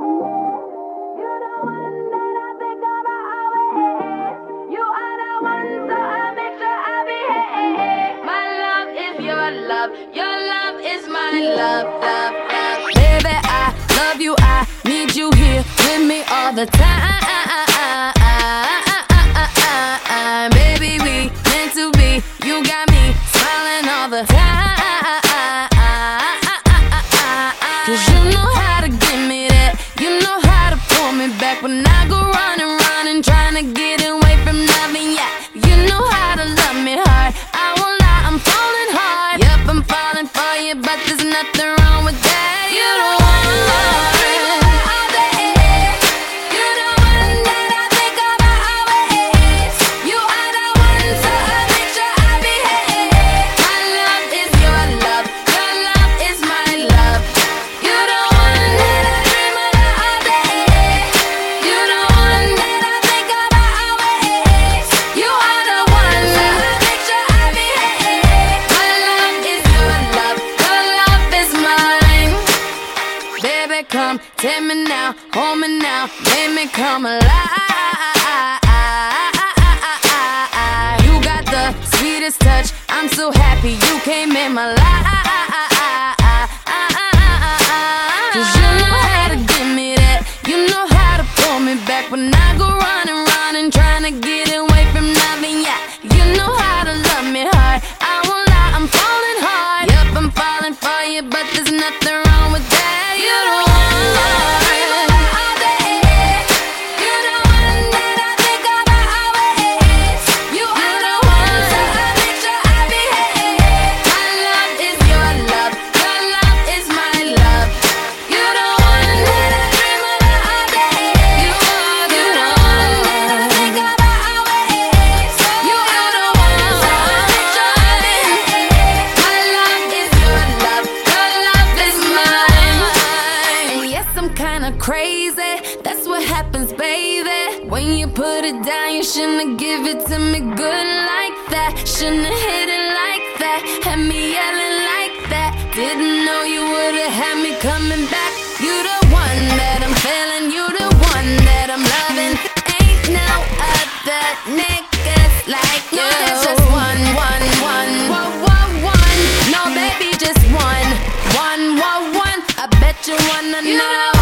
Your love is my love, love, love. Baby, I love you, I need you here with me all the time. Baby, we meant to be, you got me smiling all the time. 'Cause you know how to give me that, you know how to pull me back when I go running, running, trying to get away from nothing. Yeah, you know how to love me hard. I won't lie, I'm falling hard. Yep, I'm falling for you, but there's nothing wrong with that. You the one, all day. You the one that I think about always. You are the one, so I make sure I behave. My love is your love is my love. You the one that I dream about all day. You the one that I think about always. You are the one, so I make sure I behave. My love is your love is mine. Baby, come take me now, hold me now, make me come alive. You got the sweetest touch, I'm so happy you came in my life. 'Cause you know how to give me that, you know how to pull me back when I go running, running, trying to get away from nothing. Yeah, you know how to love me hard. I won't lie, I'm falling hard. Yep, I'm falling for you, but there's nothing wrong with that. You the one. Crazy, that's what happens, baby. When you put it down, you shouldn't give it to me good like that. Shouldn't hit it like that, had me yelling like that. Didn't know you would've had me coming back. You the one that I'm feeling, you the one that I'm loving. Ain't no other niggas like you. No, there's just one. No, baby, just one. I bet you wanna know.